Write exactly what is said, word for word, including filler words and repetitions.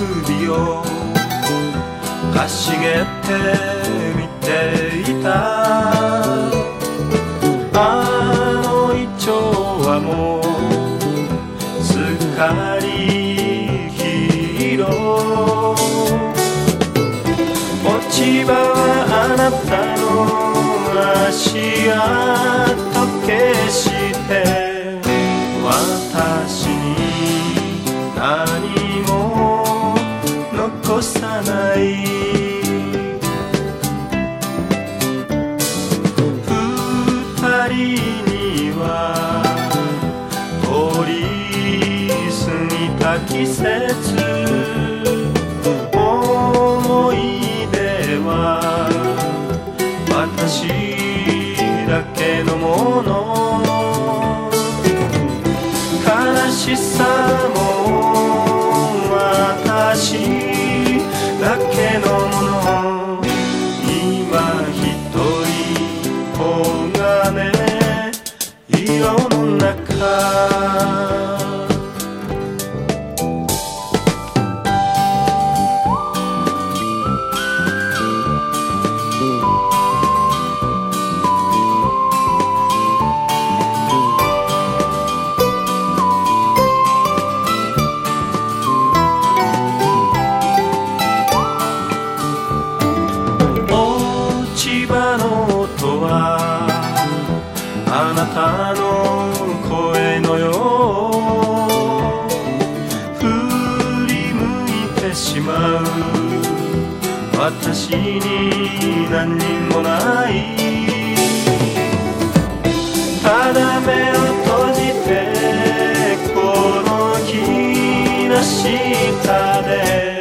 指をかしげて見ていた。あのイチョウはもうすっかり黄色。落ち葉はあなたの足跡消して私に何も残さない。二人には通り過ぎた季節、思い出は私だけのもの。悲しさも私だけのもの。今一人黄金色の中。あなたの声のよう。振り向いてしまう私に何にもない。ただ目を閉じてこの木の下で